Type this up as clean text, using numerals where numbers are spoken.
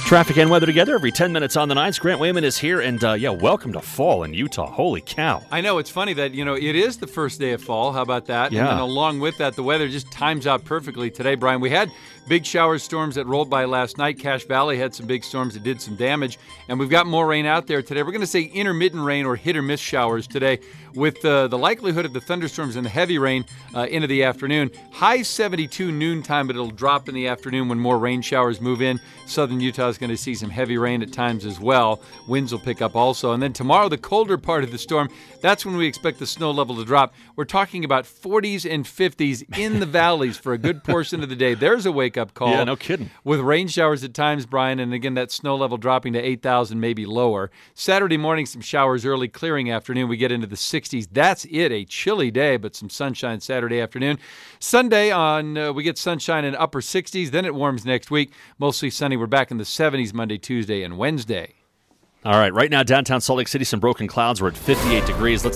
Traffic and weather together every 10 minutes on the nines. Grant Wayman is here, and welcome to fall in Utah. Holy cow. I know, it's funny that, it is the first day of fall. How about that? Yeah. And then along with that, the weather just times out perfectly today, Brian. We had big showers, storms that rolled by last night. Cache Valley had some big storms that did some damage, and we've got more rain out there today. We're going to say intermittent rain or hit-or-miss showers today with the likelihood of the thunderstorms and the heavy rain into the afternoon. High 72 noontime, but it'll drop in the afternoon when more rain showers move in. Southern Utah is going to see some heavy rain at times as well. Winds will pick up also. And then tomorrow, the colder part of the storm, that's when we expect the snow level to drop. We're talking about 40s and 50s in the valleys for a good portion of the day. There's a wake-up call. Yeah, no kidding. With rain showers at times, Brian, and again, that snow level dropping to 8,000, maybe lower. Saturday morning, some showers early, clearing afternoon. We get into the 60s. That's it, a chilly day, but some sunshine Saturday afternoon. Sunday, we get sunshine in upper 60s. Then it warms next week. Mostly sunny. We're back in the 70s Monday, Tuesday, and Wednesday. All right, right now, downtown Salt Lake City, some broken clouds. We're at 58 degrees. Let's